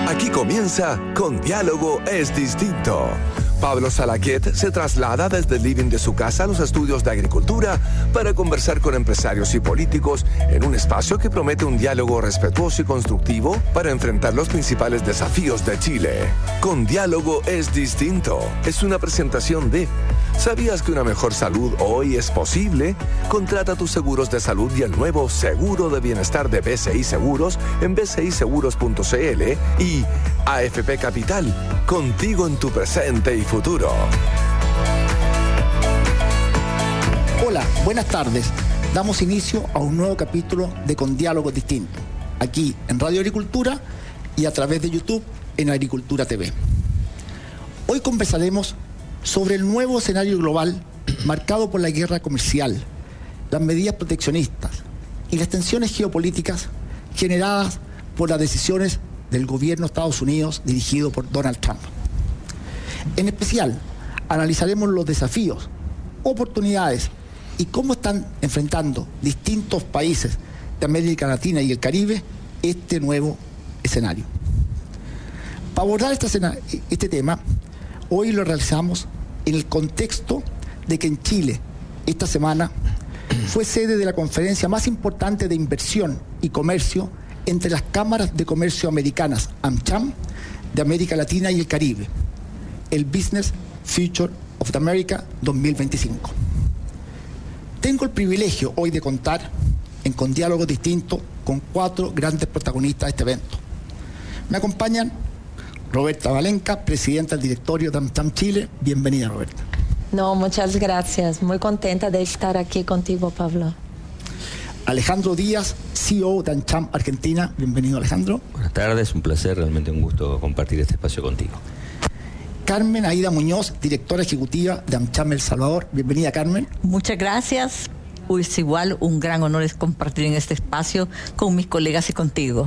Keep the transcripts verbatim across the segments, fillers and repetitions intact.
Aquí comienza Con Diálogo es Distinto. Pablo Salaquet se traslada desde el living de su casa a los estudios de agricultura para conversar con empresarios y políticos en un espacio que promete un diálogo respetuoso y constructivo para enfrentar los principales desafíos de Chile. Con Diálogo es Distinto es una presentación de ¿sabías que una mejor salud hoy es posible? Contrata tus seguros de salud y el nuevo Seguro de Bienestar de B C I Seguros en b c i seguros punto c l y A F P Capital, contigo en tu presente y futuro. Hola, buenas tardes. Damos inicio a un nuevo capítulo de Con Diálogo Distinto, aquí en Radio Agricultura y a través de YouTube en Agricultura T V. Hoy conversaremos sobre el nuevo escenario global marcado por la guerra comercial, las medidas proteccionistas y las tensiones geopolíticas generadas por las decisiones del gobierno de Estados Unidos dirigido por Donald Trump. En especial, analizaremos los desafíos, oportunidades y cómo están enfrentando distintos países de América Latina y el Caribe este nuevo escenario. Para abordar este, escena, este tema, hoy lo realizamos en el contexto de que en Chile, esta semana, fue sede de la conferencia más importante de inversión y comercio entre las cámaras de comercio americanas AmCham, de América Latina y el Caribe, el Business Future of America dos mil veinticinco. Tengo el privilegio hoy de contar en Con Diálogo Distinto con cuatro grandes protagonistas de este evento. Me acompañan Roberta Valenca, presidenta del directorio de AmCham Chile. Bienvenida, Roberta. No, muchas gracias. Muy contenta de estar aquí contigo, Pablo. Alejandro Díaz, C E O de AmCham Argentina. Bienvenido, Alejandro. Buenas tardes, un placer, realmente un gusto compartir este espacio contigo. Carmen Aida Muñoz, directora ejecutiva de AmCham El Salvador. Bienvenida, Carmen. Muchas gracias. Es igual un gran honor es compartir en este espacio con mis colegas y contigo.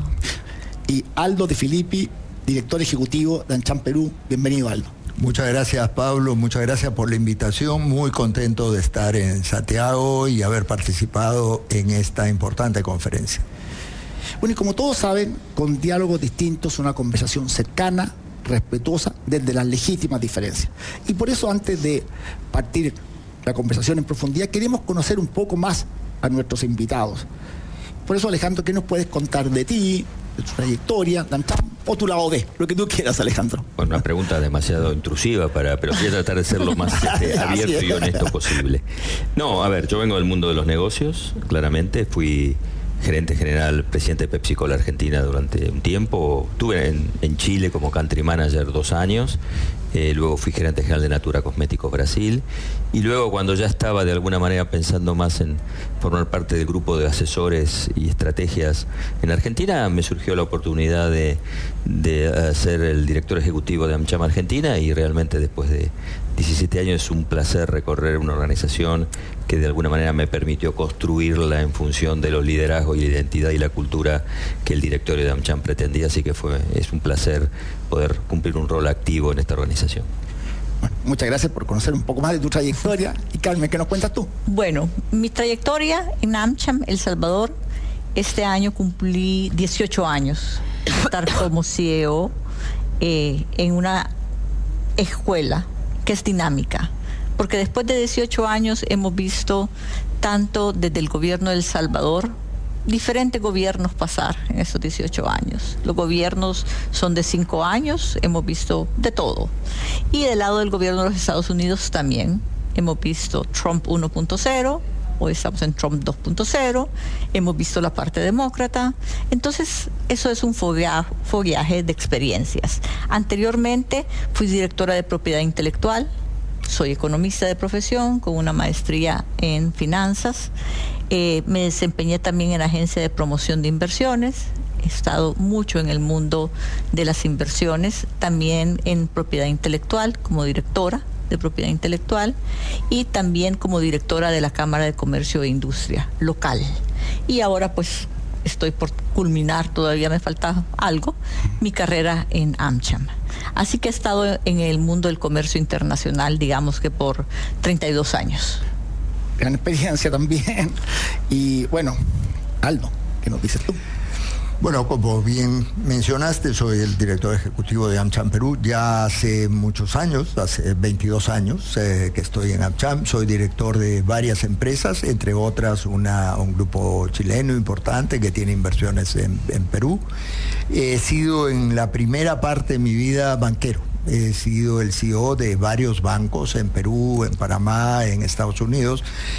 Y Aldo De Filippi, director ejecutivo de AmCham Perú. Bienvenido, Aldo. Muchas gracias, Pablo, muchas gracias por la invitación, muy contento de estar en Santiago y haber participado en esta importante conferencia. Bueno, y como todos saben, Con Diálogos Distintos es una conversación cercana, respetuosa, desde las legítimas diferencias. Y por eso, antes de partir la conversación en profundidad, queremos conocer un poco más a nuestros invitados. Por eso, Alejandro, ¿qué nos puedes contar de ti, de tu trayectoria, de AmCham, o tu lado B? Lo que tú quieras, Alejandro. Bueno, una pregunta demasiado intrusiva, para, pero voy a tratar de ser lo más este, abierto y honesto posible. No, a ver, yo vengo del mundo de los negocios, claramente. Fui gerente general, presidente de Pepsi Cola Argentina durante un tiempo. Estuve en, en Chile como country manager dos años. Eh, luego fui gerente general de Natura Cosméticos Brasil. Y luego, cuando ya estaba de alguna manera pensando más en formar parte del grupo de asesores y estrategias en Argentina, me surgió la oportunidad de, de ser el director ejecutivo de AmCham Argentina, y realmente después de diecisiete años es un placer recorrer una organización que de alguna manera me permitió construirla en función de los liderazgos y la identidad y la cultura que el directorio de AmCham pretendía, así que fue, es un placer poder cumplir un rol activo en esta organización. Bueno, muchas gracias por conocer un poco más de tu trayectoria. Y Carmen, ¿qué nos cuentas tú? Bueno, mi trayectoria en AmCham El Salvador, este año cumplí dieciocho años, estar como C E O eh, en una escuela que es dinámica, porque después de dieciocho años hemos visto tanto desde el gobierno de El Salvador, diferentes gobiernos pasar en esos dieciocho años. Los gobiernos son de cinco años, hemos visto de todo. Y del lado del gobierno de los Estados Unidos también hemos visto Trump uno punto cero, hoy estamos en Trump dos punto cero, hemos visto la parte demócrata. Entonces, eso es un fogueaje, fogueaje de experiencias. Anteriormente fui directora de propiedad intelectual, soy economista de profesión con una maestría en finanzas. Eh, me desempeñé también en la agencia de promoción de inversiones. He estado mucho en el mundo de las inversiones, también en propiedad intelectual como directora de propiedad intelectual y también como directora de la Cámara de Comercio e Industria local. Y ahora pues estoy por culminar, todavía me falta algo, mi carrera en AmCham. Así que he estado en el mundo del comercio internacional, digamos que por treinta y dos años. Gran experiencia también. Y bueno, Aldo, ¿qué nos dices tú? Bueno, como bien mencionaste, soy el director ejecutivo de AmCham Perú. Ya hace muchos años, hace veintidós años eh, que estoy en AmCham. Soy director de varias empresas, entre otras una, un grupo chileno importante que tiene inversiones en, en Perú. He sido en la primera parte de mi vida banquero. He sido el C E O de varios bancos en Perú, en Panamá, en Estados Unidos.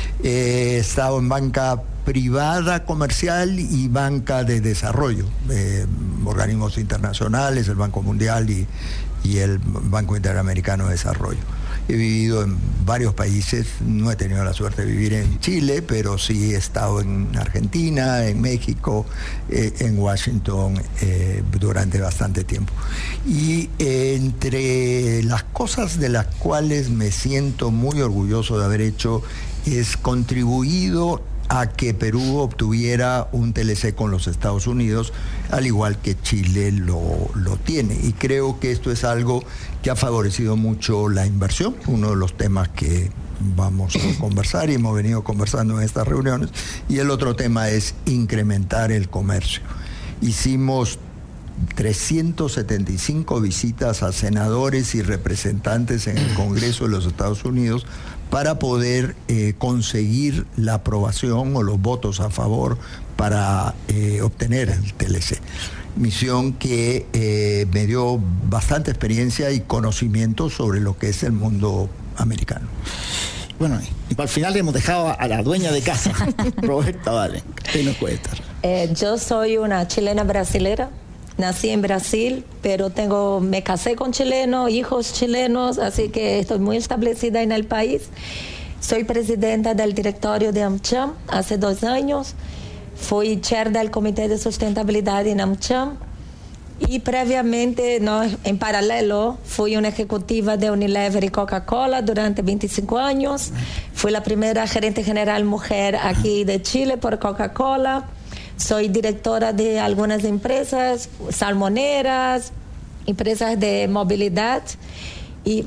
He estado en banca privada, comercial y banca de desarrollo, eh, organismos internacionales, el Banco Mundial y, y el Banco Interamericano de Desarrollo. He vivido en varios países, no he tenido la suerte de vivir en Chile, pero sí he estado en Argentina, en México, eh, en Washington eh, durante bastante tiempo. Y eh, entre las cosas de las cuales me siento muy orgulloso de haber hecho es contribuido a que Perú obtuviera un T L C con los Estados Unidos, al igual que Chile lo, lo tiene. Y creo que esto es algo que ha favorecido mucho la inversión, uno de los temas que vamos a conversar y hemos venido conversando en estas reuniones. Y el otro tema es incrementar el comercio. Hicimos trescientas setenta y cinco visitas a senadores y representantes en el Congreso de los Estados Unidos para poder eh, conseguir la aprobación o los votos a favor para eh, obtener el T L C. Misión que eh, me dio bastante experiencia y conocimiento sobre lo que es el mundo americano. Bueno, y para el final hemos dejado a la dueña de casa, Roberta Valen. ¿Qué nos puede estar? Eh, yo soy una chilena brasilera. Nací en Brasil, pero tengo, me casé con chilenos, hijos chilenos, así que estoy muy establecida en el país. Soy presidenta del directorio de AmCham hace dos años. Fui chair del Comité de Sustentabilidad en AmCham. Y previamente, no, en paralelo, fui una ejecutiva de Unilever y Coca-Cola durante veinticinco años. Fui la primera gerente general mujer aquí de Chile por Coca-Cola. Soy directora de algunas empresas salmoneras, empresas de movilidad y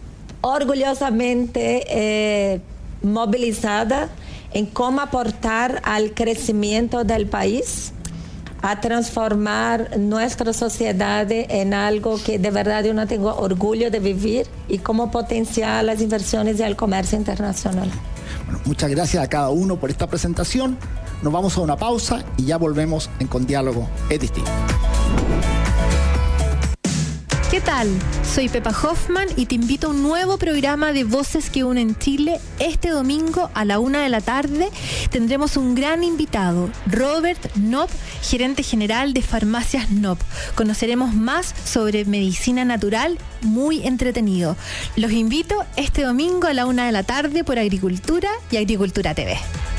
orgullosamente eh, movilizada en cómo aportar al crecimiento del país, a transformar nuestra sociedad en algo que de verdad yo no tengo orgullo de vivir y cómo potenciar las inversiones y el comercio internacional. Bueno, muchas gracias a cada uno por esta presentación. Nos vamos a una pausa y ya volvemos en Con Diálogo es Distinto. ¿Qué tal? Soy Pepa Hoffman y te invito a un nuevo programa de Voces que Unen Chile. Este domingo a la una de la tarde tendremos un gran invitado, Robert Knopp, gerente general de Farmacias Knopp. Conoceremos más sobre medicina natural, muy entretenido. Los invito este domingo a la una de la tarde por Agricultura y Agricultura T V.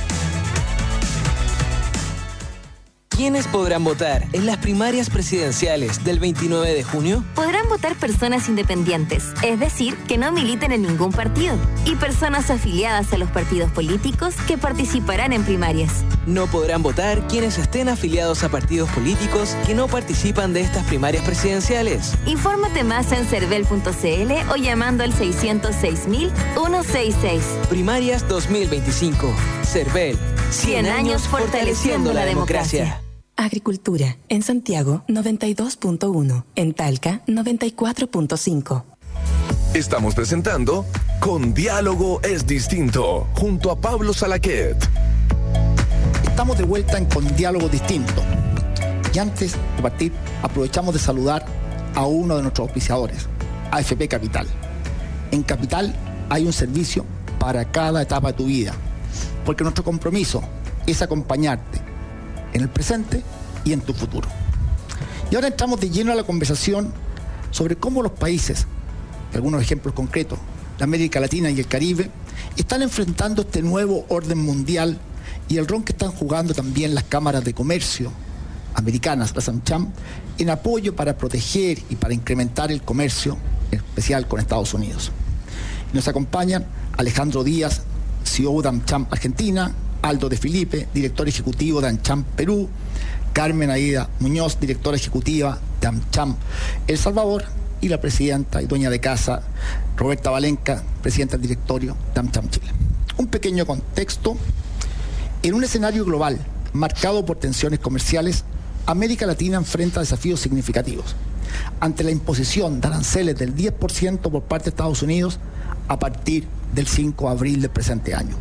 ¿Quiénes podrán votar en las primarias presidenciales del veintinueve de junio? Podrán votar personas independientes, es decir, que no militen en ningún partido, y personas afiliadas a los partidos políticos que participarán en primarias. No podrán votar quienes estén afiliados a partidos políticos que no participan de estas primarias presidenciales. Infórmate más en cervel punto c l o llamando al seiscientos seis mil ciento sesenta y seis. Primarias dos mil veinticinco. Cervel. cien años fortaleciendo la democracia. Agricultura, en Santiago noventa y dos punto uno, en Talca noventa y cuatro punto cinco. Estamos presentando Con Diálogo es Distinto, junto a Pablo Salaquet. Estamos de vuelta en Con Diálogo Distinto. Y antes de partir, aprovechamos de saludar a uno de nuestros auspiciadores, A F P Capital. En Capital hay un servicio para cada etapa de tu vida, porque nuestro compromiso es acompañarte en el presente y en tu futuro. Y ahora entramos de lleno a la conversación sobre cómo los países, algunos ejemplos concretos, de América Latina y el Caribe, están enfrentando este nuevo orden mundial y el rol que están jugando también las cámaras de comercio americanas, las AmCham, en apoyo para proteger y para incrementar el comercio, en especial con Estados Unidos. Y nos acompañan Alejandro Díaz, C E O de AmCham Argentina, Aldo de Filipe, director ejecutivo de AmCham Perú, Carmen Aida Muñoz, directora ejecutiva de AmCham El Salvador, y la presidenta y dueña de casa, Roberta Valenca, presidenta del directorio de AmCham Chile. Un pequeño contexto. En un escenario global marcado por tensiones comerciales, América Latina enfrenta desafíos significativos ante la imposición de aranceles del diez por ciento por parte de Estados Unidos a partir del cinco de abril del presente año.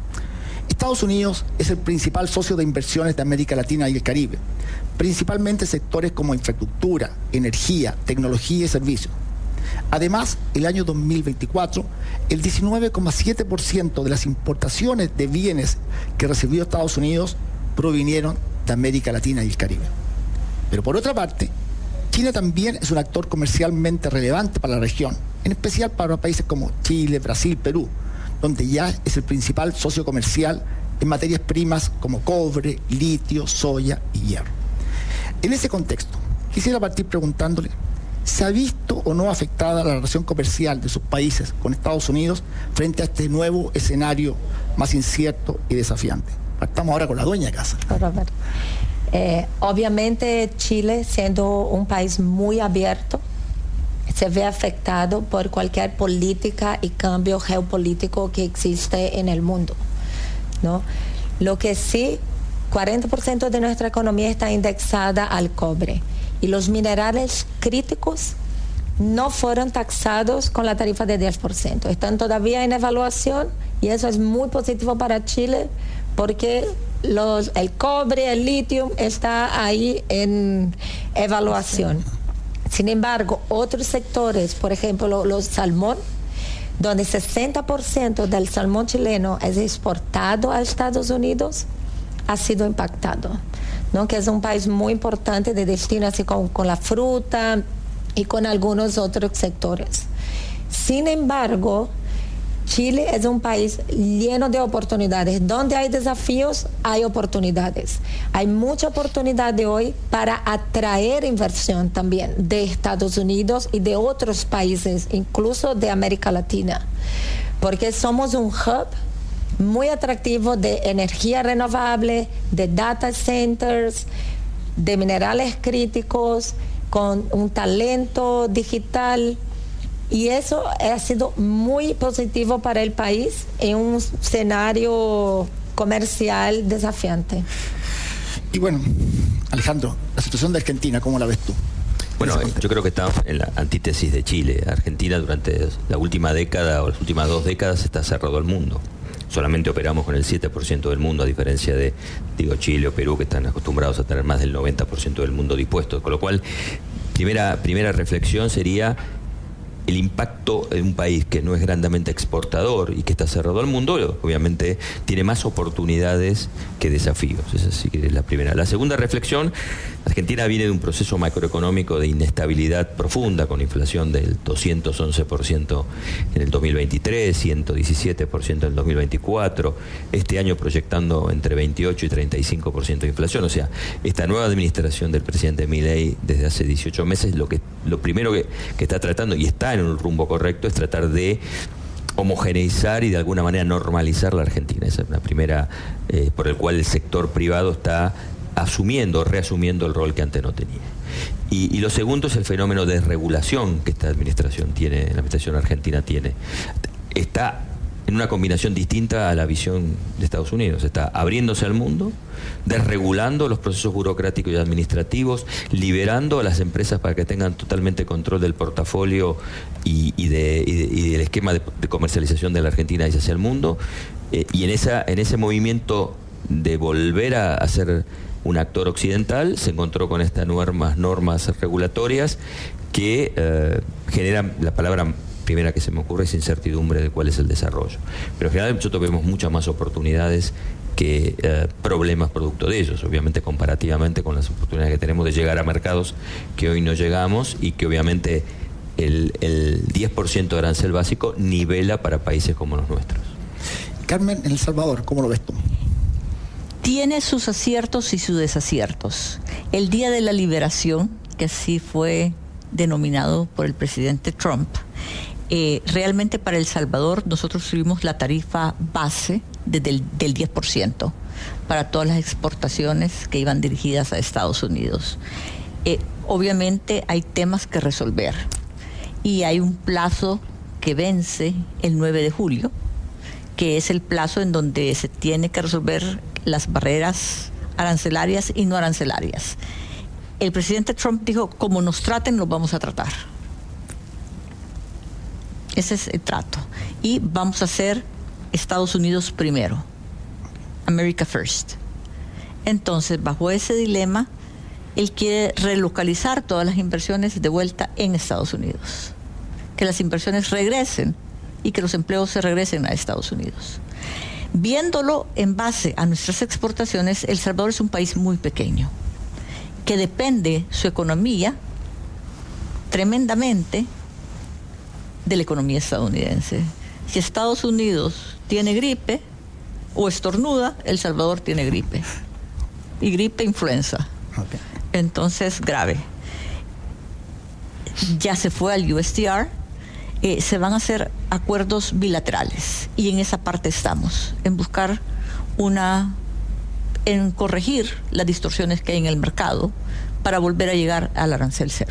Estados Unidos es el principal socio de inversiones de América Latina y el Caribe, principalmente sectores como infraestructura, energía, tecnología y servicios. Además, el año dos mil veinticuatro, el diecinueve coma siete por ciento de las importaciones de bienes que recibió Estados Unidos provinieron de América Latina y el Caribe. Pero por otra parte, Chile también es un actor comercialmente relevante para la región, en especial para países como Chile, Brasil, Perú, donde ya es el principal socio comercial en materias primas como cobre, litio, soya y hierro. En ese contexto, quisiera partir preguntándole, ¿se ha visto o no afectada la relación comercial de sus países con Estados Unidos frente a este nuevo escenario más incierto y desafiante? Partamos ahora con la dueña de casa. Robert. Eh, obviamente Chile, siendo un país muy abierto, se ve afectado por cualquier política y cambio geopolítico que existe en el mundo, ¿no? Lo que sí, cuarenta por ciento de nuestra economía está indexada al cobre y los minerales críticos no fueron taxados con la tarifa de diez por ciento. Están todavía en evaluación y eso es muy positivo para Chile porque los, el cobre, el litio está ahí en evaluación. Sin embargo, otros sectores, por ejemplo, los salmón, donde sesenta por ciento del salmón chileno es exportado a Estados Unidos, ha sido impactado, ¿no? Que es un país muy importante de destino, así con, con la fruta y con algunos otros sectores. Sin embargo, Chile es un país lleno de oportunidades. Donde hay desafíos, hay oportunidades. Hay mucha oportunidad de hoy para atraer inversión también de Estados Unidos y de otros países, incluso de América Latina, porque somos un hub muy atractivo de energía renovable, de data centers, de minerales críticos, con un talento digital. Y eso ha sido muy positivo para el país en un escenario comercial desafiante. Y bueno, Alejandro, la situación de Argentina, ¿cómo la ves tú? Bueno, yo creo que estamos en la antítesis de Chile. Argentina durante la última década o las últimas dos décadas está cerrado al mundo. Solamente operamos con el siete por ciento del mundo, a diferencia de, digo, Chile o Perú, que están acostumbrados a tener más del noventa por ciento del mundo dispuesto. Con lo cual, primera, primera reflexión sería el impacto en un país que no es grandemente exportador y que está cerrado al mundo, obviamente tiene más oportunidades que desafíos. Esa sí que es la primera. La segunda reflexión, Argentina viene de un proceso macroeconómico de inestabilidad profunda, con inflación del doscientos once por ciento en el dos mil veintitrés, ciento diecisiete por ciento en el dos mil veinticuatro, este año proyectando entre veintiocho y treinta y cinco por ciento de inflación. O sea, esta nueva administración del presidente Milei desde hace dieciocho meses, lo que lo primero que, que está tratando, y está en un rumbo correcto, es tratar de homogeneizar y de alguna manera normalizar la Argentina. Esa es la primera, eh, por el cual el sector privado está asumiendo, reasumiendo el rol que antes no tenía. Y, y lo segundo es el fenómeno de desregulación que esta administración tiene, la administración argentina tiene. Está en una combinación distinta a la visión de Estados Unidos. Está abriéndose al mundo, desregulando los procesos burocráticos y administrativos, liberando a las empresas para que tengan totalmente control del portafolio y, y, de, y, de, y del esquema de, de comercialización de la Argentina hacia el mundo. Eh, y en, esa, en ese movimiento de volver a, a ser un actor occidental, se encontró con estas nuevas normas regulatorias que eh, generan, la palabra primera que se me ocurre es incertidumbre de cuál es el desarrollo. Pero en general nosotros vemos muchas más oportunidades que eh, problemas producto de ellos, obviamente comparativamente con las oportunidades que tenemos de llegar a mercados que hoy no llegamos y que obviamente el, el diez por ciento de arancel básico nivela para países como los nuestros. Carmen, en El Salvador, ¿cómo lo ves tú? Tiene sus aciertos y sus desaciertos. El Día de la Liberación, que así fue denominado por el presidente Trump, eh, realmente para El Salvador nosotros subimos la tarifa base desde el, del diez por ciento para todas las exportaciones que iban dirigidas a Estados Unidos. Eh, obviamente hay temas que resolver y hay un plazo que vence el nueve de julio, que es el plazo en donde se tiene que resolver las barreras arancelarias y no arancelarias. el presidente Trump dijo, como nos traten, los vamos a tratar. Ese es el trato. Y vamos a hacer Estados Unidos primero. America first. Entonces, bajo ese dilema, él quiere relocalizar todas las inversiones de vuelta en Estados Unidos. Que las inversiones regresen y que los empleos se regresen a Estados Unidos. Viéndolo en base a nuestras exportaciones, El Salvador es un país muy pequeño, que depende su economía tremendamente de la economía estadounidense. Si Estados Unidos tiene gripe o estornuda, El Salvador tiene gripe. Y gripe, influenza. Okay. Entonces, grave. Ya se fue al U S T R. Eh, se van a hacer acuerdos bilaterales. Y en esa parte estamos, en buscar una... en corregir las distorsiones que hay en el mercado para volver a llegar al arancel cero.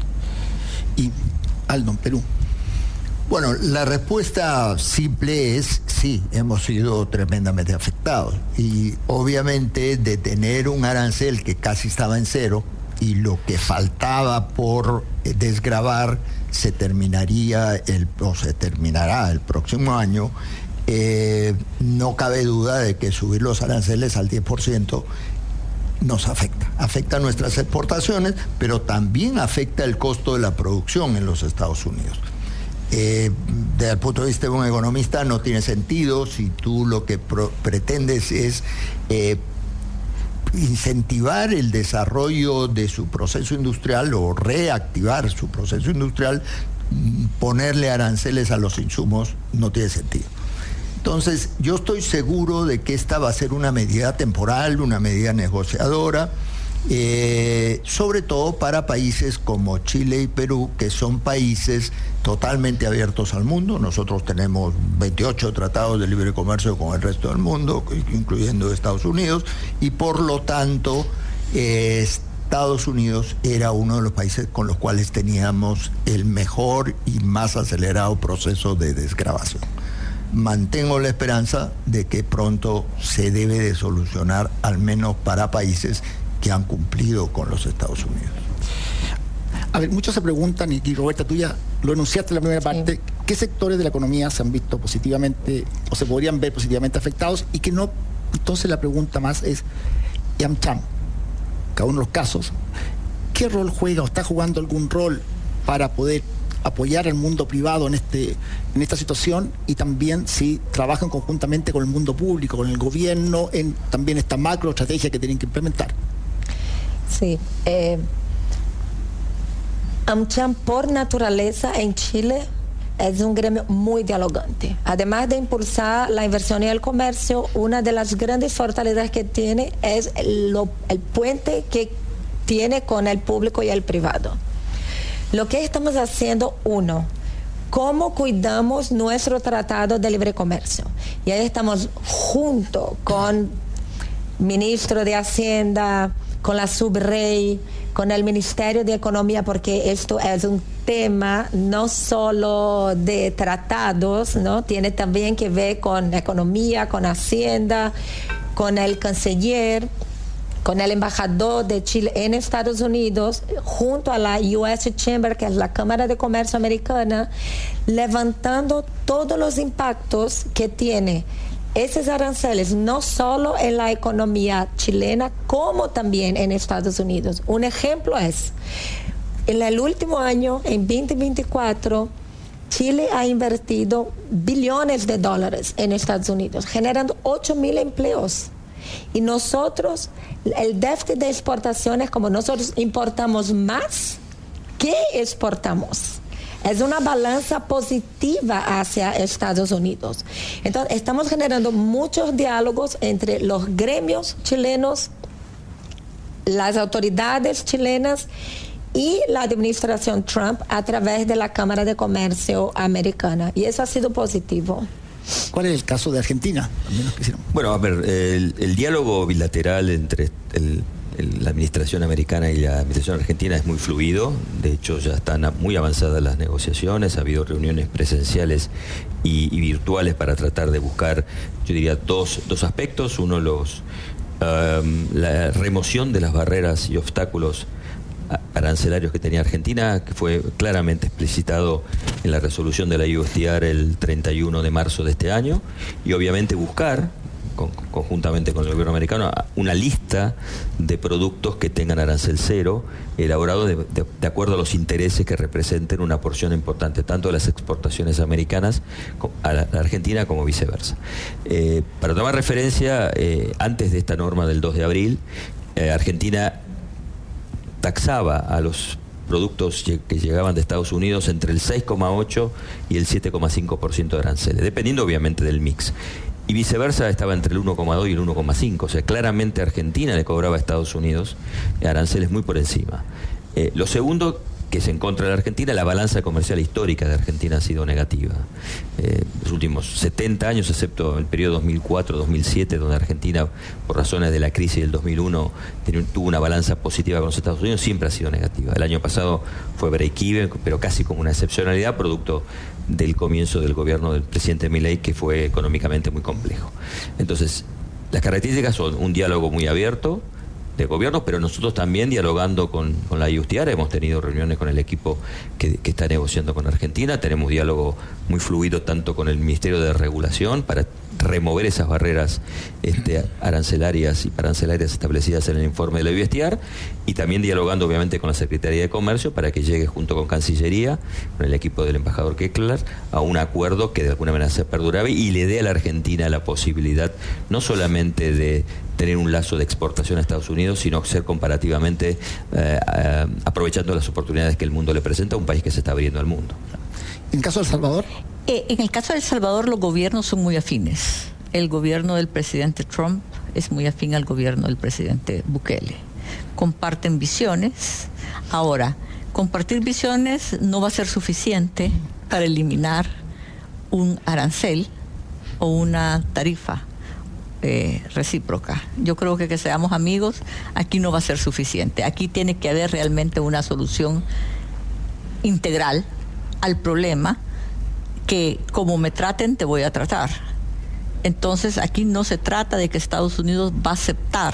Y Aldo, en Perú. Bueno, la respuesta simple es sí, hemos sido tremendamente afectados. Y obviamente de tener un arancel que casi estaba en cero y lo que faltaba por desgravar se terminaría el, o se terminará el próximo año, eh, no cabe duda de que subir los aranceles al diez por ciento nos afecta. Afecta nuestras exportaciones, pero también afecta el costo de la producción en los Estados Unidos. Eh, desde el punto de vista de un economista no tiene sentido si tú lo que pro- pretendes es eh, incentivar el desarrollo de su proceso industrial o reactivar su proceso industrial, ponerle aranceles a los insumos no tiene sentido. Entonces, yo estoy seguro de que esta va a ser una medida temporal, una medida negociadora, eh, sobre todo para países como Chile y Perú, que son países totalmente abiertos al mundo. Nosotros tenemos veintiocho tratados de libre comercio con el resto del mundo, incluyendo Estados Unidos, y por lo tanto, eh, Estados Unidos era uno de los países con los cuales teníamos el mejor y más acelerado proceso de desgravación. Mantengo la esperanza de que pronto se debe de solucionar, al menos para países que han cumplido con los Estados Unidos. A ver, muchos se preguntan, y Roberta, tú ya lo enunciaste en la primera parte, sí. ¿Qué sectores de la economía se han visto positivamente o se podrían ver positivamente afectados y que no? Entonces la pregunta más es, AmCham, cada uno de los casos, ¿qué rol juega o está jugando algún rol para poder apoyar al mundo privado en este en esta situación, y también si trabajan conjuntamente con el mundo público, con el gobierno, en también esta macro estrategia que tienen que implementar? Sí, eh, AmCham por naturaleza en Chile es un gremio muy dialogante. Además de impulsar la inversión y el comercio, una de las grandes fortalezas que tiene es lo, el puente que tiene con el público y el privado. Lo que estamos haciendo, uno, cómo cuidamos nuestro tratado de libre comercio. Y ahí estamos junto con ministro de Hacienda, con la subrey, con el Ministerio de Economía, porque esto es un tema no solo de tratados, ¿no? Tiene también que ver con economía, con Hacienda, con el canciller, con el embajador de Chile en Estados Unidos, junto a la U S Chamber, que es la Cámara de Comercio Americana, levantando todos los impactos que tiene esos aranceles, no solo en la economía chilena, como también en Estados Unidos. Un ejemplo es, en el último año, en veinte veinticuatro, Chile ha invertido billones de dólares en Estados Unidos, generando ocho mil empleos. Y nosotros, el déficit de exportaciones, como nosotros importamos más que exportamos, es una balanza positiva hacia Estados Unidos. Entonces, estamos generando muchos diálogos entre los gremios chilenos, las autoridades chilenas y la administración Trump a través de la Cámara de Comercio Americana. Y eso ha sido positivo. ¿Cuál es el caso de Argentina? Bueno, a ver, el, el diálogo bilateral entre el, el, la administración americana y la administración argentina es muy fluido. De hecho, ya están muy avanzadas las negociaciones. Ha habido reuniones presenciales y, y virtuales para tratar de buscar, yo diría, dos, dos aspectos. Uno, los um, la remoción de las barreras y obstáculos arancelarios que tenía Argentina, que fue claramente explicitado en la resolución de la U S T R el treinta y uno de marzo de este año, y obviamente buscar, con, conjuntamente con el gobierno americano, una lista de productos que tengan arancel cero, elaborado de, de, de acuerdo a los intereses que representen una porción importante, tanto de las exportaciones americanas a la, a la Argentina como viceversa. Eh, para tomar referencia, eh, antes de esta norma del dos de abril, eh, Argentina taxaba a los productos que llegaban de Estados Unidos entre el seis coma ocho y el siete coma cinco por ciento de aranceles, dependiendo obviamente del mix. Y viceversa, estaba entre el uno coma dos y el uno coma cinco. O sea, claramente Argentina le cobraba a Estados Unidos aranceles muy por encima. Eh, lo segundo, que es en contra de la Argentina, la balanza comercial histórica de Argentina ha sido negativa. Eh, los últimos setenta años, excepto el periodo dos mil cuatro dos mil siete, donde Argentina, por razones de la crisis del dos mil uno, tuvo una balanza positiva con los Estados Unidos, siempre ha sido negativa. El año pasado fue break-even, pero casi como una excepcionalidad, producto del comienzo del gobierno del presidente Milei, que fue económicamente muy complejo. Entonces, las características son un diálogo muy abierto de gobierno, pero nosotros también dialogando con, con la U S T R, hemos tenido reuniones con el equipo que, que está negociando con Argentina, tenemos diálogo muy fluido tanto con el Ministerio de Regulación para remover esas barreras este, arancelarias y parancelarias establecidas en el informe de la U S T R, y también dialogando obviamente con la Secretaría de Comercio para que llegue junto con Cancillería, con el equipo del embajador Keckler, a un acuerdo que de alguna manera sea perdurable y le dé a la Argentina la posibilidad no solamente de tener un lazo de exportación a Estados Unidos, sino ser comparativamente eh, eh, aprovechando las oportunidades que el mundo le presenta a un país que se está abriendo al mundo. ¿En el caso de El Salvador? Eh, en el caso de El Salvador los gobiernos son muy afines. El gobierno del presidente Trump es muy afín al gobierno del presidente Bukele. Comparten visiones. Ahora, compartir visiones no va a ser suficiente para eliminar un arancel o una tarifa Eh, recíproca. Yo creo que que seamos amigos aquí no va a ser suficiente. Aquí tiene que haber realmente una solución integral al problema, que como me traten te voy a tratar. Entonces aquí no se trata de que Estados Unidos va a aceptar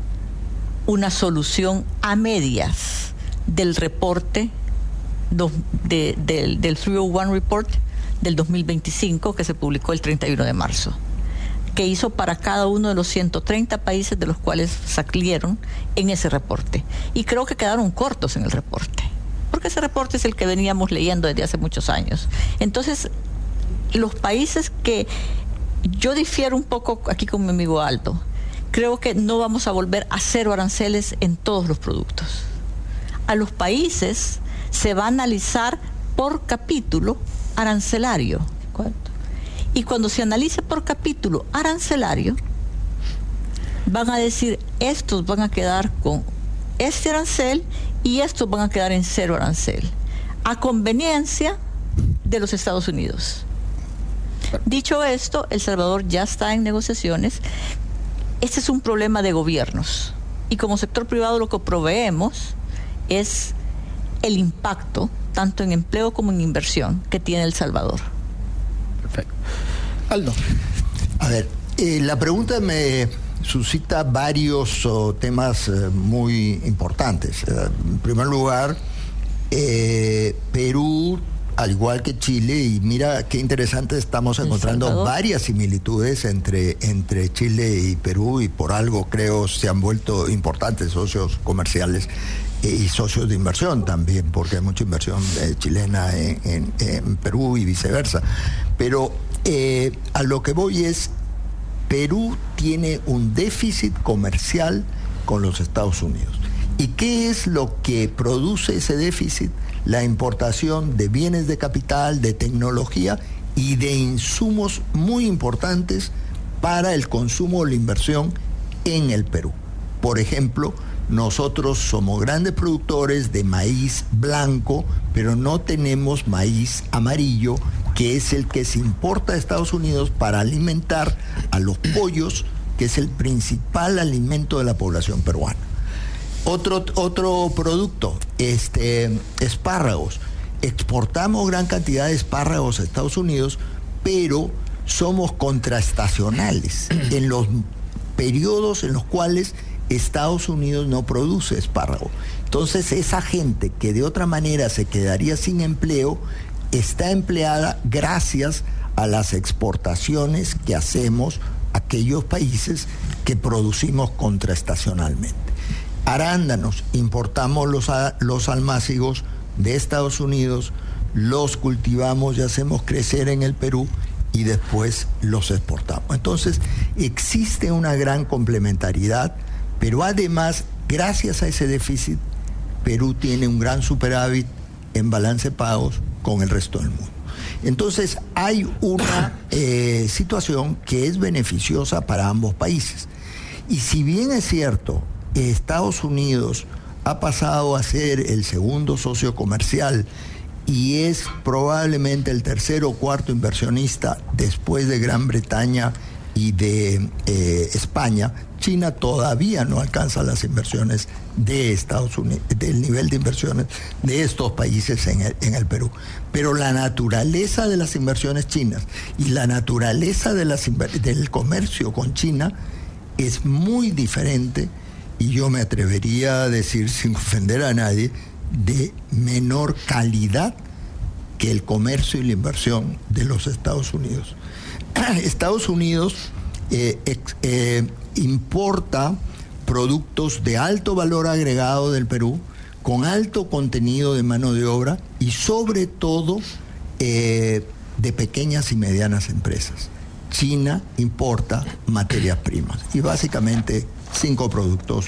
una solución a medias del reporte do, de, del, del trescientos uno Report del dos mil veinticinco, que se publicó el treinta y uno de marzo, que hizo para cada uno de los ciento treinta países de los cuales salieron en ese reporte. Y creo que quedaron cortos en el reporte, porque ese reporte es el que veníamos leyendo desde hace muchos años. Entonces, los países que yo difiero un poco aquí con mi amigo Aldo, creo que no vamos a volver a cero aranceles en todos los productos. A los países se va a analizar por capítulo arancelario. Y cuando se analice por capítulo arancelario, van a decir, estos van a quedar con este arancel y estos van a quedar en cero arancel, a conveniencia de los Estados Unidos. Dicho esto, El Salvador ya está en negociaciones. Este es un problema de gobiernos. Y como sector privado lo que proveemos es el impacto, tanto en empleo como en inversión, que tiene El Salvador. Perfecto. Aldo. A ver, eh, la pregunta me suscita varios oh, temas eh, muy importantes. Eh, en primer lugar, eh, Perú, al igual que Chile, y mira qué interesante, estamos encontrando varias similitudes entre, entre Chile y Perú, y por algo creo se han vuelto importantes socios comerciales y socios de inversión también, porque hay mucha inversión eh, chilena en, en, en Perú y viceversa. Pero eh, a lo que voy es, Perú tiene un déficit comercial con los Estados Unidos. ¿Y qué es lo que produce ese déficit? La importación de bienes de capital, de tecnología y de insumos muy importantes para el consumo o la inversión en el Perú. Por ejemplo, nosotros somos grandes productores de maíz blanco, pero no tenemos maíz amarillo, que es el que se importa a Estados Unidos para alimentar a los pollos, que es el principal alimento de la población peruana. Otro, otro producto, este, espárragos. Exportamos gran cantidad de espárragos a Estados Unidos, pero somos contraestacionales en los periodos en los cuales Estados Unidos no produce espárrago. Entonces esa gente que de otra manera se quedaría sin empleo, está empleada gracias a las exportaciones que hacemos a aquellos países que producimos contraestacionalmente. Arándanos, importamos los, los almácigos de Estados Unidos, los cultivamos y hacemos crecer en el Perú y después los exportamos. Entonces existe una gran complementariedad, pero además, gracias a ese déficit, Perú tiene un gran superávit en balance de pagos con el resto del mundo. Entonces hay una eh, situación que es beneficiosa para ambos países. Y si bien es cierto, Estados Unidos ha pasado a ser el segundo socio comercial y es probablemente el tercer o cuarto inversionista después de Gran Bretaña y de eh, España, China todavía no alcanza las inversiones de Estados Unidos, del nivel de inversiones de estos países en el, en el Perú. Pero la naturaleza de las inversiones chinas y la naturaleza de las, del comercio con China es muy diferente, y yo me atrevería a decir, sin ofender a nadie, de menor calidad que el comercio y la inversión de los Estados Unidos. Estados Unidos eh, ex, eh, importa productos de alto valor agregado del Perú, con alto contenido de mano de obra y sobre todo eh, de pequeñas y medianas empresas. China importa materias primas y básicamente cinco productos.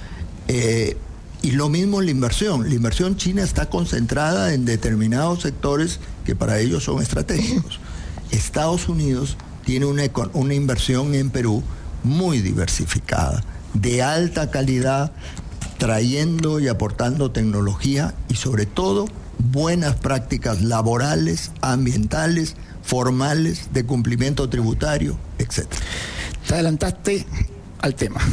Eh, y lo mismo en la inversión. La inversión china está concentrada en determinados sectores que para ellos son estratégicos. Estados Unidos tiene una, una inversión en Perú muy diversificada, de alta calidad, trayendo y aportando tecnología y sobre todo buenas prácticas laborales, ambientales, formales, de cumplimiento tributario, etcétera. Te adelantaste al tema.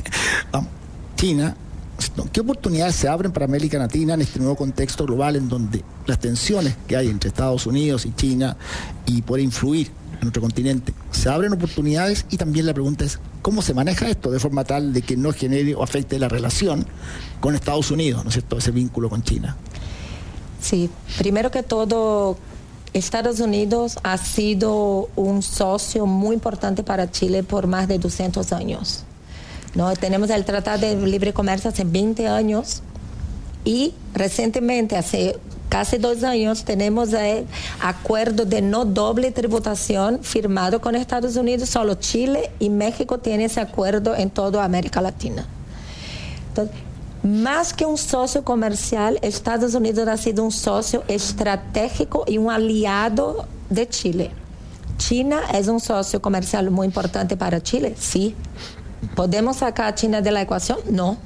China, ¿qué oportunidades se abren para América Latina en este nuevo contexto global en donde las tensiones que hay entre Estados Unidos y China y poder influir en nuestro continente, se abren oportunidades? Y también la pregunta es, ¿cómo se maneja esto de forma tal de que no genere o afecte la relación con Estados Unidos, ¿no es cierto?, ese vínculo con China? Sí, primero que todo, Estados Unidos ha sido un socio muy importante para Chile por más de doscientos años. ¿No? Tenemos el Tratado de Libre Comercio hace veinte años y recientemente, hace casi dos años, tenemos el acuerdo de no doble tributación firmado con Estados Unidos. Solo Chile y México tienen ese acuerdo en toda América Latina. Entonces, más que un socio comercial, Estados Unidos ha sido un socio estratégico y un aliado de Chile. ¿China es un socio comercial muy importante para Chile? Sí. ¿Podemos sacar a China de la ecuación? No.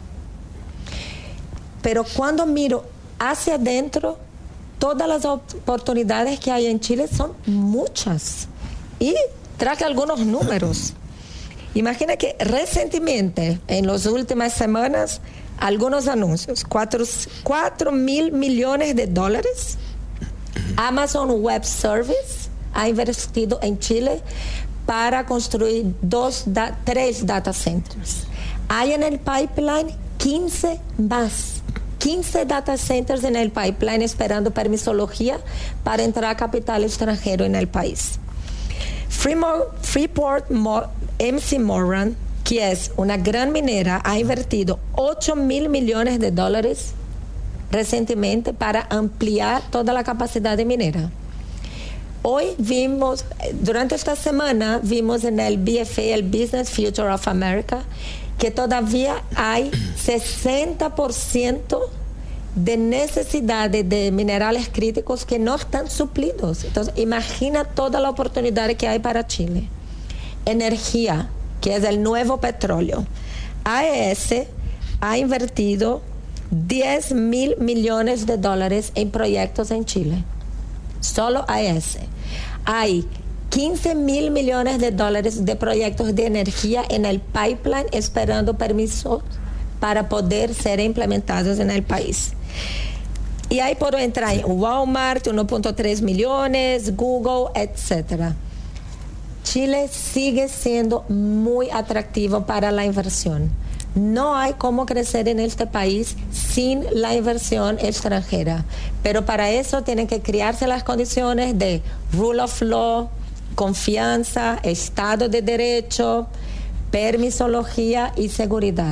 Pero cuando miro hacia adentro, todas las oportunidades que hay en Chile son muchas. Y traje algunos números. Imagina que recientemente, en las últimas semanas, algunos anuncios, cuatro, cuatro mil millones de dólares. Amazon Web Service ha invertido en Chile para construir dos, da, tres data centers. Hay en el pipeline quince más. quince data centers en el pipeline esperando permisología para entrar a capital extranjero en el país. Freeport, Freeport M C Moran, que es una gran minera, ha invertido ocho mil millones de dólares recientemente para ampliar toda la capacidad de minera. Hoy vimos, durante esta semana, vimos en el B F A, el Business Future of America, que todavía hay sesenta por ciento de necesidades de minerales críticos que no están suplidos. Entonces, imagina toda la oportunidad que hay para Chile. Energía, que es el nuevo petróleo. A E S ha invertido diez mil millones de dólares en proyectos en Chile. Solo A E S. Hay quince mil millones de dólares de proyectos de energía en el pipeline esperando permisos para poder ser implementados en el país. Y ahí puedo entrar en Walmart, uno punto tres millones, Google, etcétera. Chile sigue siendo muy atractivo para la inversión. No hay cómo crecer en este país sin la inversión extranjera, pero para eso tienen que crearse las condiciones de rule of law, confianza, Estado de Derecho, permisología y seguridad.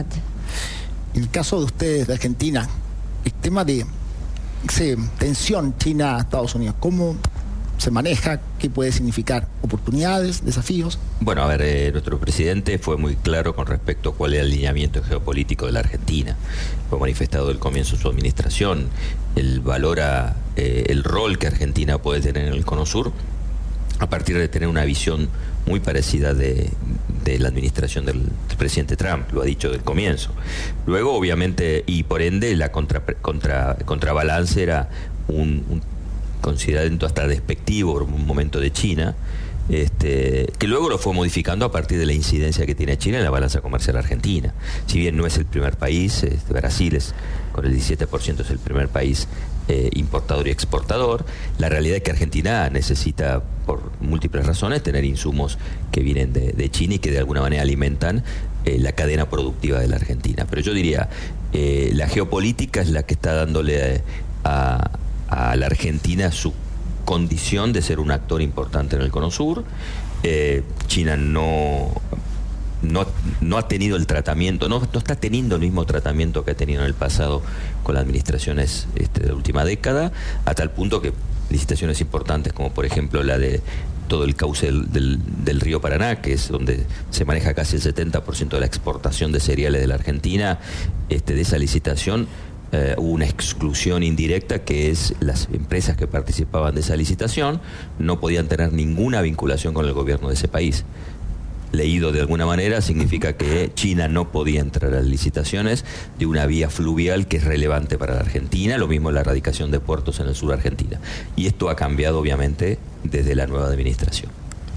En el caso de ustedes, de Argentina, el tema de esa tensión China-Estados Unidos, ¿cómo se maneja? ¿Qué puede significar? ¿Oportunidades? ¿Desafíos? Bueno, a ver, eh, nuestro presidente fue muy claro con respecto a cuál era el alineamiento geopolítico de la Argentina. Fue manifestado del comienzo de su administración. Él valora eh, el rol que Argentina puede tener en el Cono Sur a partir de tener una visión muy parecida de, de la administración del, del presidente Trump, lo ha dicho del comienzo. Luego, obviamente, y por ende, la contra, contra, contrabalance era un, un considerando hasta despectivo en un momento de China, este, que luego lo fue modificando a partir de la incidencia que tiene China en la balanza comercial argentina. Si bien no es el primer país, este, Brasil es, con el diecisiete por ciento es el primer país eh, importador y exportador, la realidad es que Argentina necesita, por múltiples razones, tener insumos que vienen de, de China y que de alguna manera alimentan eh, la cadena productiva de la Argentina. Pero yo diría, eh, la geopolítica es la que está dándole a, a la Argentina su condición de ser un actor importante en el Cono Sur. Eh, China no, no, no ha tenido el tratamiento, no, no está teniendo el mismo tratamiento que ha tenido en el pasado con las administraciones este, de la última década, a tal punto que licitaciones importantes como por ejemplo la de todo el cauce del, del, del río Paraná, que es donde se maneja casi el setenta por ciento de la exportación de cereales de la Argentina, este, de esa licitación Uh, hubo una exclusión indirecta, que es las empresas que participaban de esa licitación no podían tener ninguna vinculación con el gobierno de ese país. Leído de alguna manera, significa que China no podía entrar a las licitaciones de una vía fluvial que es relevante para la Argentina, lo mismo la erradicación de puertos en el sur de Argentina. Y esto ha cambiado obviamente desde la nueva administración.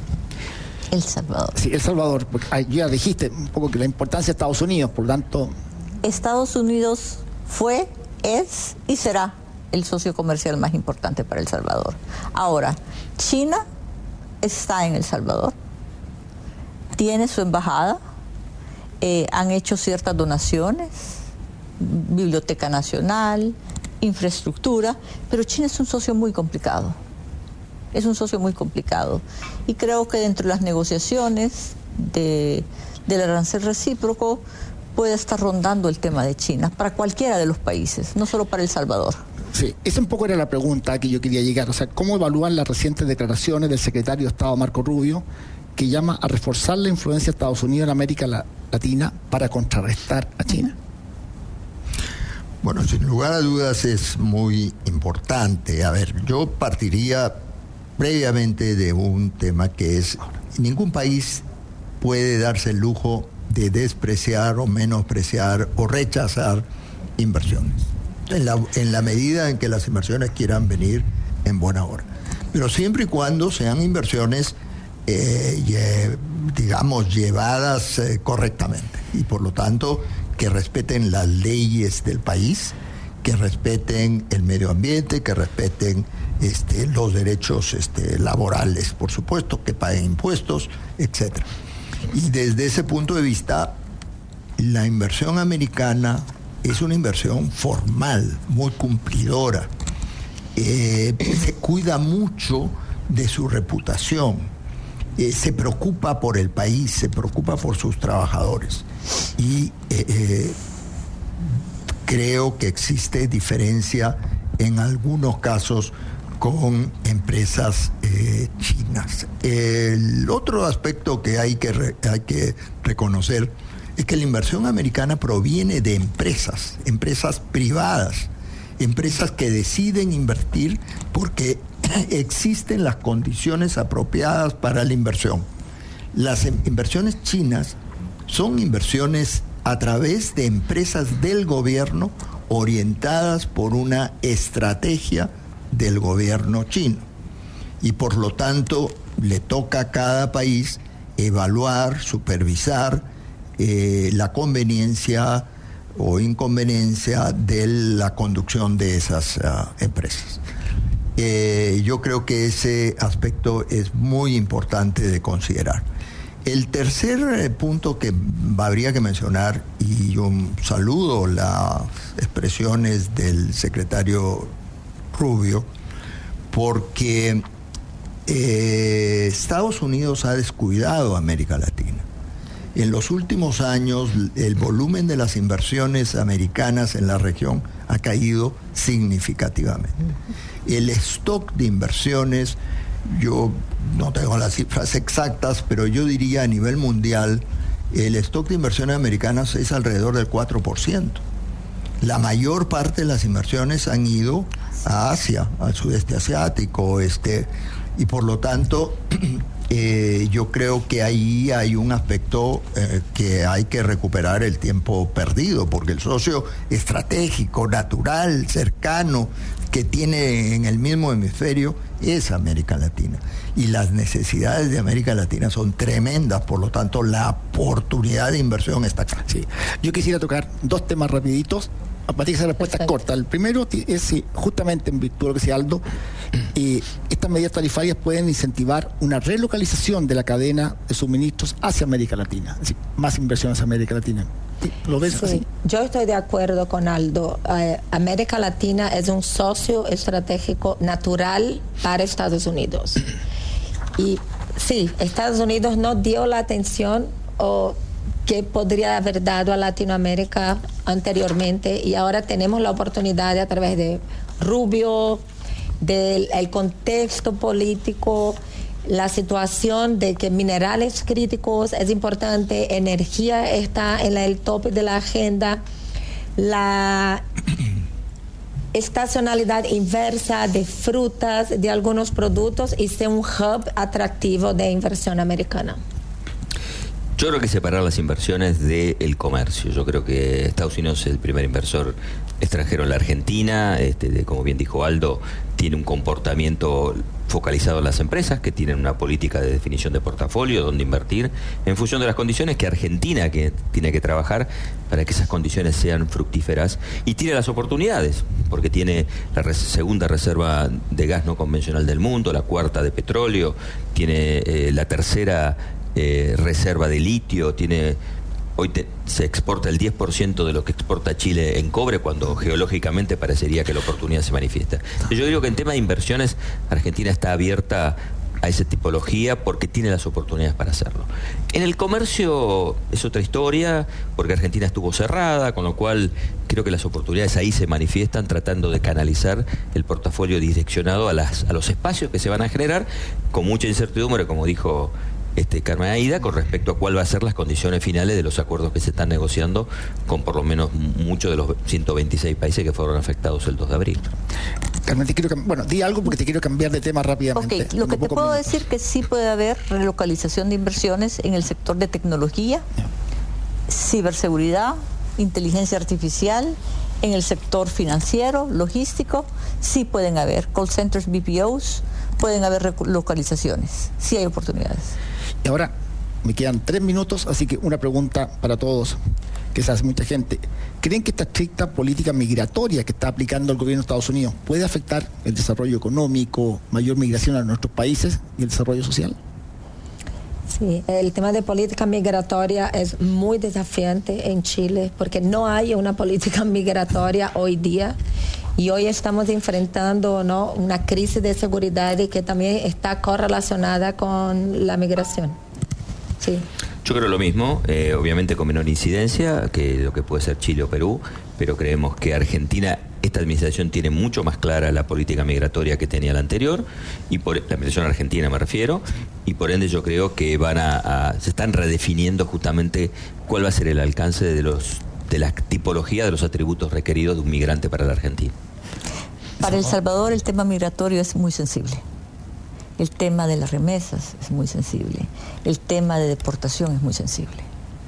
El Salvador. Sí, El Salvador, porque ya dijiste un poco que la importancia de Estados Unidos, por lo tanto... Estados Unidos fue, es y será el socio comercial más importante para El Salvador. Ahora, China está en El Salvador, tiene su embajada, eh, han hecho ciertas donaciones, Biblioteca Nacional, infraestructura, pero China es un socio muy complicado, es un socio muy complicado. Y creo que dentro de las negociaciones de, del arancel recíproco, puede estar rondando el tema de China para cualquiera de los países, no solo para El Salvador. Sí, esa un poco era la pregunta que yo quería llegar. O sea, ¿cómo evalúan las recientes declaraciones del secretario de Estado Marco Rubio, que llama a reforzar la influencia de Estados Unidos en América Latina para contrarrestar a China? Bueno, sin lugar a dudas es muy importante. A ver, yo partiría previamente de un tema que es: ningún país puede darse el lujo de despreciar o menospreciar o rechazar inversiones, en la, en la medida en que las inversiones quieran venir en buena hora. Pero siempre y cuando sean inversiones, eh, lle, digamos, llevadas eh, correctamente, y por lo tanto que respeten las leyes del país, que respeten el medio ambiente, que respeten este, los derechos este, laborales, por supuesto, que paguen impuestos, etcétera. Y desde ese punto de vista, la inversión americana es una inversión formal, muy cumplidora. Eh, se cuida mucho de su reputación, eh, se preocupa por el país, se preocupa por sus trabajadores. Y eh, eh, creo que existe diferencia en algunos casos con empresas eh, chinas. El otro aspecto que hay que, re, hay que reconocer es que la inversión americana proviene de empresas, empresas privadas, empresas que deciden invertir porque existen las condiciones apropiadas para la inversión. Las inversiones chinas son inversiones a través de empresas del gobierno orientadas por una estrategia del gobierno chino, y por lo tanto le toca a cada país evaluar, supervisar eh, la conveniencia o inconveniencia de la conducción de esas uh, empresas. Eh, yo creo que ese aspecto es muy importante de considerar. El tercer eh, punto que habría que mencionar, y yo saludo las expresiones del secretario Rubio, porque eh, Estados Unidos ha descuidado a América Latina. En los últimos años, el volumen de las inversiones americanas en la región ha caído significativamente. El stock de inversiones, yo no tengo las cifras exactas, pero yo diría a nivel mundial, el stock de inversiones americanas es alrededor del cuatro por ciento. La mayor parte de las inversiones han ido a Asia, al sudeste asiático, este, y por lo tanto, eh, yo creo que ahí hay un aspecto eh, que hay que recuperar el tiempo perdido, porque el socio estratégico, natural, cercano, que tiene en el mismo hemisferio es América Latina. Y las necesidades de América Latina son tremendas, por lo tanto la oportunidad de inversión está acá. Sí. Yo quisiera tocar dos temas rapiditos, para que esa respuesta es corta. El primero es si justamente en virtud de lo que decía Aldo, eh, estas medidas tarifarias pueden incentivar una relocalización de la cadena de suministros hacia América Latina, es decir, más inversiones hacia América Latina. ¿Lo ves Sí, así? yo estoy de acuerdo con Aldo. Eh, América Latina es un socio estratégico natural para Estados Unidos. Y sí, Estados Unidos no dio la atención o que podría haber dado a Latinoamérica anteriormente, y ahora tenemos la oportunidad de, a través de Rubio, del el contexto político, la situación de que minerales críticos es importante, energía está en el tope de la agenda, la estacionalidad inversa de frutas, de algunos productos, y ser un hub atractivo de inversión americana. Yo creo que separar las inversiones del comercio. Yo creo que Estados Unidos es el primer inversor extranjero en la Argentina. Este, de, como bien dijo Aldo, tiene un comportamiento focalizado en las empresas que tienen una política de definición de portafolio, donde invertir en función de las condiciones que Argentina que tiene que trabajar para que esas condiciones sean fructíferas, y tiene las oportunidades, porque tiene la res- segunda reserva de gas no convencional del mundo, la cuarta de petróleo, tiene eh, la tercera Eh, reserva de litio, tiene hoy te, se exporta el diez por ciento de lo que exporta Chile en cobre, cuando geológicamente parecería que la oportunidad se manifiesta. Yo digo que en tema de inversiones Argentina está abierta a esa tipología porque tiene las oportunidades para hacerlo. En el comercio es otra historia, porque Argentina estuvo cerrada, con lo cual creo que las oportunidades ahí se manifiestan tratando de canalizar el portafolio direccionado a, las, a los espacios que se van a generar, con mucha incertidumbre, como dijo Este, Carmen Aida, con respecto a cuál va a ser las condiciones finales de los acuerdos que se están negociando con por lo menos muchos de los ciento veintiséis países que fueron afectados el dos de abril. Carmen, te quiero cam- bueno, di algo porque te quiero cambiar de tema rápidamente. Ok, lo que te puedo minutos. decir que sí puede haber relocalización de inversiones en el sector de tecnología, ciberseguridad, inteligencia artificial, en el sector financiero, logístico, sí pueden haber call centers, B P Os, pueden haber relocalizaciones, sí hay oportunidades. Y ahora me quedan tres minutos, así que una pregunta para todos, que se hace mucha gente. ¿Creen que esta estricta política migratoria que está aplicando el gobierno de Estados Unidos puede afectar el desarrollo económico, mayor migración a nuestros países y el desarrollo social? Sí, el tema de política migratoria es muy desafiante en Chile, porque no hay una política migratoria hoy día, y hoy estamos enfrentando, ¿no?, una crisis de seguridad y que también está correlacionada con la migración. Sí. Yo creo lo mismo, eh, obviamente con menor incidencia que lo que puede ser Chile o Perú, pero creemos que Argentina, esta administración tiene mucho más clara la política migratoria que tenía la anterior, y por la administración argentina me refiero, y por ende yo creo que van a, a se están redefiniendo justamente cuál va a ser el alcance de los de la tipología de los atributos requeridos de un migrante para la Argentina. Para El Salvador el tema migratorio es muy sensible. El tema de las remesas es muy sensible. El tema de deportación es muy sensible.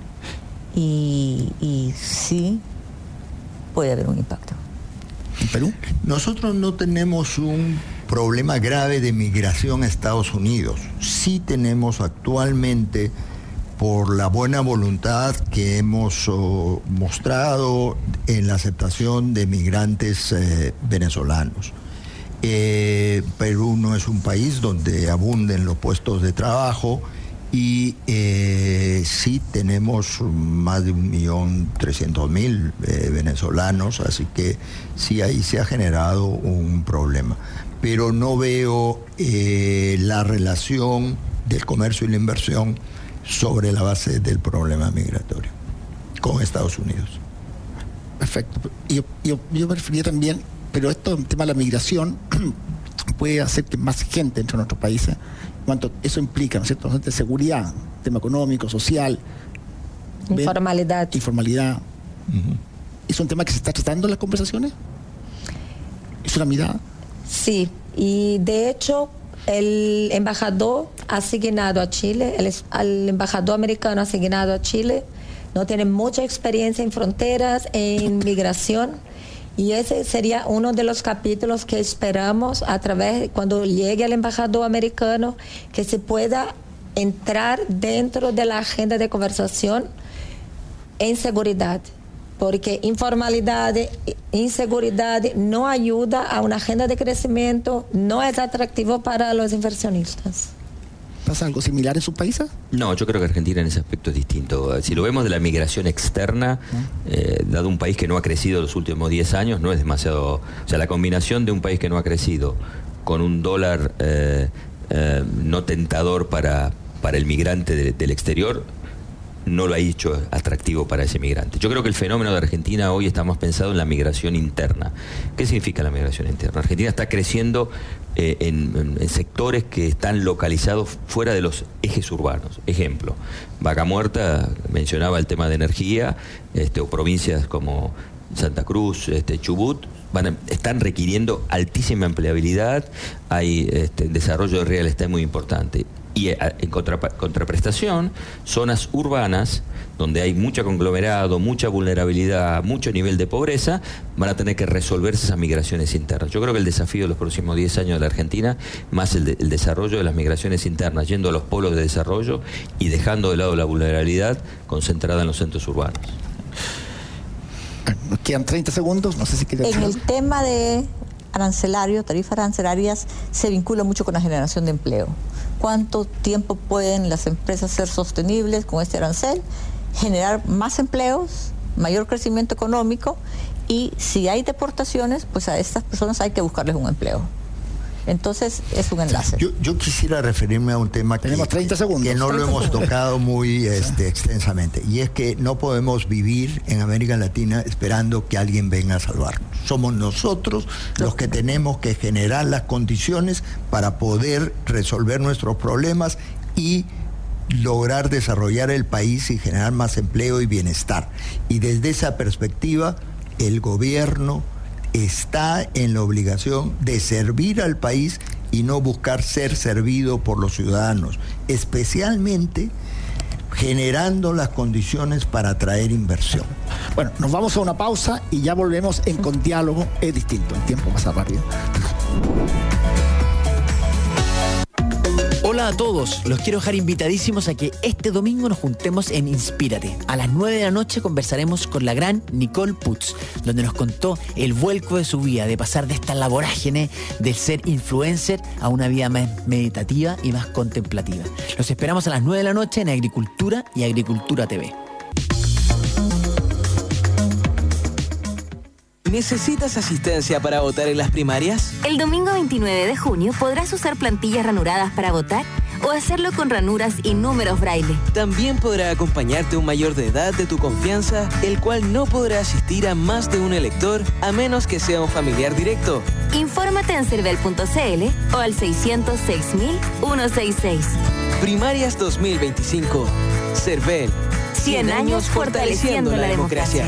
Y, y sí puede haber un impacto. ¿En Perú? Nosotros no tenemos un problema grave de migración a Estados Unidos. Sí tenemos actualmente, por la buena voluntad que hemos oh, mostrado en la aceptación de migrantes eh, venezolanos. Eh, Perú no es un país donde abunden los puestos de trabajo, y eh, sí tenemos más de un millón trescientos mil eh, venezolanos, así que sí ahí se ha generado un problema. Pero no veo eh, la relación del comercio y la inversión sobre la base del problema migratorio con Estados Unidos. Perfecto. Yo, yo, yo me refería también, pero esto, el tema de la migración, puede hacer que más gente entre a nuestros países, cuanto eso implica, ¿no es cierto?, de seguridad, tema económico, social, informalidad. Informalidad. Uh-huh. ¿Es un tema que se está tratando en las conversaciones? ¿Es una mirada? Sí, y de hecho el embajador asignado a Chile, el, el embajador americano asignado a Chile, no tiene mucha experiencia en fronteras, en migración, y ese sería uno de los capítulos que esperamos a través, cuando llegue el embajador americano, que se pueda entrar dentro de la agenda de conversación en seguridad, porque informalidad, inseguridad no ayuda a una agenda de crecimiento, no es atractivo para los inversionistas. ¿Pasa algo similar en sus países? No, yo creo que Argentina en ese aspecto es distinto. Si lo vemos de la migración externa, eh, dado un país que no ha crecido los últimos diez años, no es demasiado... O sea, la combinación de un país que no ha crecido con un dólar eh, eh, no tentador para, para el migrante de, del exterior, no lo ha hecho atractivo para ese migrante. Yo creo que el fenómeno de Argentina hoy está más pensado en la migración interna. ¿Qué significa la migración interna? Argentina está creciendo eh, en, en, en sectores que están localizados fuera de los ejes urbanos. Ejemplo, Vaca Muerta mencionaba el tema de energía, este, o provincias como Santa Cruz, este, Chubut, van a, están requiriendo altísima empleabilidad, hay este, desarrollo de real estate muy importante. Y en contra, contraprestación, zonas urbanas donde hay mucho conglomerado, mucha vulnerabilidad, mucho nivel de pobreza, van a tener que resolverse esas migraciones internas. Yo creo que el desafío de los próximos diez años de la Argentina, más el, de, el desarrollo de las migraciones internas, yendo a los polos de desarrollo y dejando de lado la vulnerabilidad concentrada en los centros urbanos. Nos quedan treinta segundos, no sé si quiere... En el tema de arancelario, tarifas arancelarias, se vincula mucho con la generación de empleo. ¿Cuánto tiempo pueden las empresas ser sostenibles con este arancel? Generar más empleos, mayor crecimiento económico, y si hay deportaciones, pues a estas personas hay que buscarles un empleo. Entonces es un enlace. Yo, yo quisiera referirme a un tema que, Tenemos treinta segundos. que no treinta lo hemos segundos. tocado muy este, extensamente, y es que no podemos vivir en América Latina esperando que alguien venga a salvarnos. Somos nosotros los que tenemos que generar las condiciones para poder resolver nuestros problemas y lograr desarrollar el país y generar más empleo y bienestar. Y desde esa perspectiva, el gobierno está en la obligación de servir al país y no buscar ser servido por los ciudadanos, especialmente generando las condiciones para atraer inversión. Bueno, nos vamos a una pausa y ya volvemos en Con Diálogo es Distinto. El tiempo pasa rápido. Hola a todos, los quiero dejar invitadísimos a que este domingo nos juntemos en Inspírate. A las nueve de la noche conversaremos con la gran Nicole Putz, donde nos contó el vuelco de su vida, de pasar de esta vorágine del ser influencer a una vida más meditativa y más contemplativa. Los esperamos a las nueve de la noche en Agricultura y Agricultura T V. ¿Necesitas asistencia para votar en las primarias? El domingo veintinueve de junio podrás usar plantillas ranuradas para votar o hacerlo con ranuras y números braille. También podrá acompañarte un mayor de edad de tu confianza, el cual no podrá asistir a más de un elector a menos que sea un familiar directo. Infórmate en cervel punto c l o al seiscientos seis mil ciento sesenta y seis. Primarias dos mil veinticinco. Cervel. cien años fortaleciendo la democracia.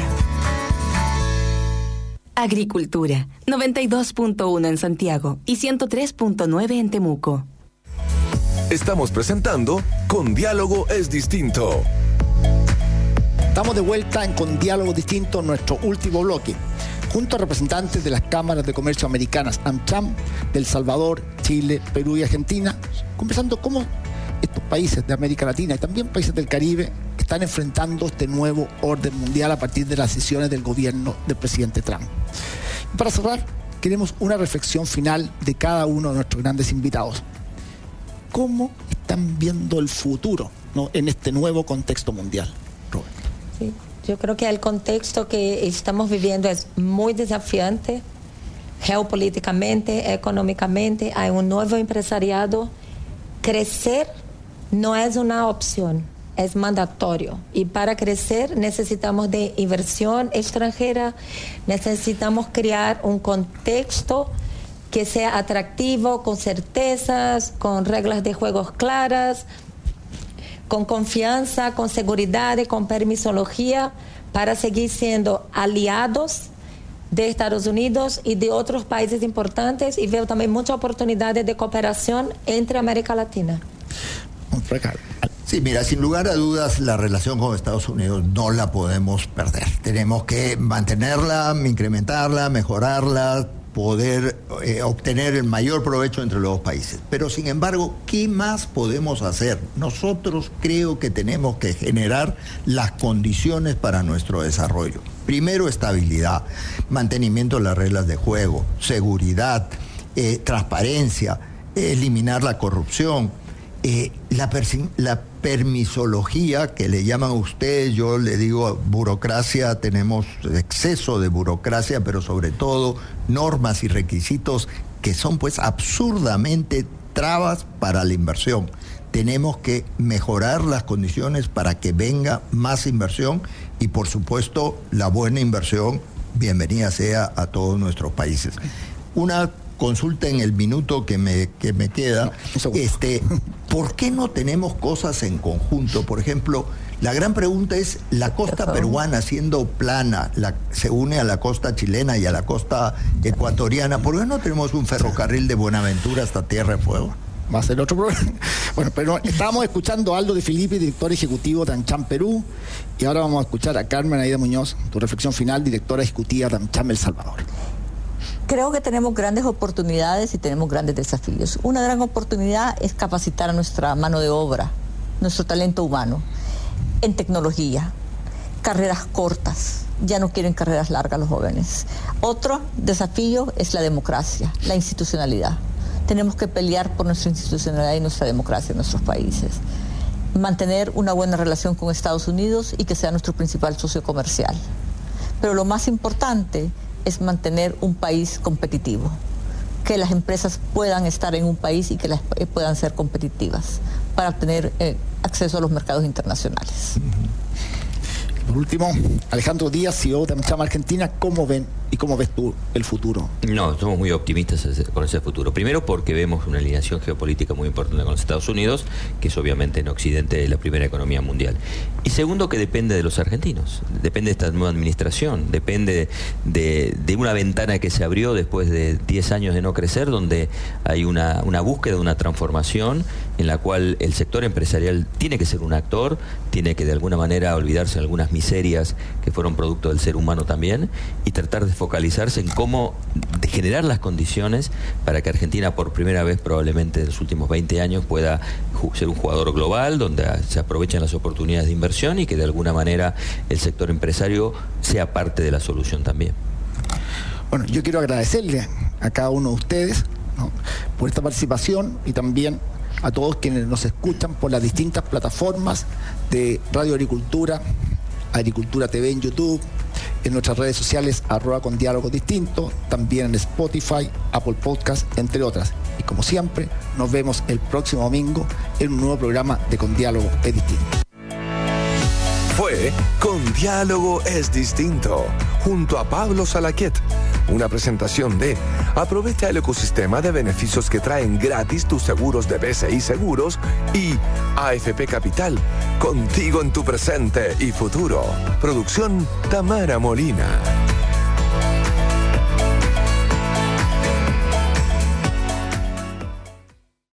Agricultura, noventa y dos punto uno en Santiago y ciento tres punto nueve en Temuco. Estamos presentando Con Diálogo es Distinto. Estamos de vuelta en Con Diálogo Distinto, nuestro último bloque, junto a representantes de las cámaras de comercio americanas AmCham, de El Salvador, Chile, Perú y Argentina, conversando cómo estos países de América Latina y también países del Caribe están enfrentando este nuevo orden mundial a partir de las decisiones del gobierno del presidente Trump. Y para cerrar, queremos una reflexión final de cada uno de nuestros grandes invitados. ¿Cómo están viendo el futuro, ¿no?, en este nuevo contexto mundial. Robert. Sí, yo creo que el contexto que estamos viviendo es muy desafiante, geopolíticamente, económicamente. Hay un nuevo empresariado. Crecer no es una opción, es mandatorio. Y para crecer necesitamos de inversión extranjera, necesitamos crear un contexto que sea atractivo, con certezas, con reglas de juegos claras, con confianza, con seguridad y con permisología, para seguir siendo aliados de Estados Unidos y de otros países importantes, y veo también muchas oportunidades de cooperación entre América Latina. Sí, mira, sin lugar a dudas la relación con Estados Unidos no la podemos perder. Tenemos que mantenerla, incrementarla, mejorarla, poder eh, obtener el mayor provecho entre los dos países. Pero sin embargo, ¿qué más podemos hacer? Nosotros creo que tenemos que generar las condiciones para nuestro desarrollo. Primero, estabilidad, mantenimiento de las reglas de juego, seguridad, eh, transparencia, eh, eliminar la corrupción, eh, la, la permisología que le llaman ustedes, yo le digo burocracia, tenemos exceso de burocracia, pero sobre todo normas y requisitos que son pues absurdamente trabas para la inversión. Tenemos que mejorar las condiciones para que venga más inversión y por supuesto la buena inversión, bienvenida sea a todos nuestros países. Una consulta en el minuto que me, que me queda, este, ¿por qué no tenemos cosas en conjunto? Por ejemplo, la gran pregunta es, la costa peruana siendo plana, la, se une a la costa chilena y a la costa ecuatoriana, ¿por qué no tenemos un ferrocarril de Buenaventura hasta Tierra de Fuego? Va a ser otro programa. Bueno, pero estábamos escuchando a Aldo de Filippi, director ejecutivo de AmCham Perú, y ahora vamos a escuchar a Carmen Aida Muñoz, tu reflexión final, directora ejecutiva de AmCham El Salvador. Creo que tenemos grandes oportunidades y tenemos grandes desafíos. Una gran oportunidad es capacitar a nuestra mano de obra, nuestro talento humano, en tecnología, carreras cortas. Ya no quieren carreras largas los jóvenes. Otro desafío es la democracia, la institucionalidad. Tenemos que pelear por nuestra institucionalidad y nuestra democracia en nuestros países. Mantener una buena relación con Estados Unidos y que sea nuestro principal socio comercial. Pero lo más importante es mantener un país competitivo, que las empresas puedan estar en un país y que las eh, puedan ser competitivas para tener eh, acceso a los mercados internacionales. Por último, Alejandro Díaz, C E O de AmCham Argentina, ¿cómo ven y cómo ves tú el futuro? No, somos muy optimistas con ese futuro. Primero porque vemos una alineación geopolítica muy importante con los Estados Unidos, que es obviamente en Occidente la primera economía mundial. Y segundo que depende de los argentinos, depende de esta nueva administración, depende de, de una ventana que se abrió después de diez años de no crecer, donde hay una, una búsqueda, una transformación en la cual el sector empresarial tiene que ser un actor, tiene que de alguna manera olvidarse de algunas miserias que fueron producto del ser humano también y tratar de focalizarse en cómo de generar las condiciones para que Argentina por primera vez probablemente en los últimos veinte años pueda ser un jugador global donde se aprovechen las oportunidades de inversión y que de alguna manera el sector empresario sea parte de la solución también. Bueno, yo quiero agradecerle a cada uno de ustedes, ¿no?, por esta participación y también a todos quienes nos escuchan por las distintas plataformas de Radio Agricultura, Agricultura T V en YouTube, en nuestras redes sociales, arroba con diálogos distintos, también en Spotify, Apple Podcast, entre otras. Y como siempre, nos vemos el próximo domingo en un nuevo programa de Con Diálogo es Distinto. Fue Con Diálogo es Distinto, junto a Pablo Salaquet. Una presentación de aprovecha el ecosistema de beneficios que traen gratis tus seguros de B C I Seguros y A F P Capital, contigo en tu presente y futuro. Producción Tamara Molina.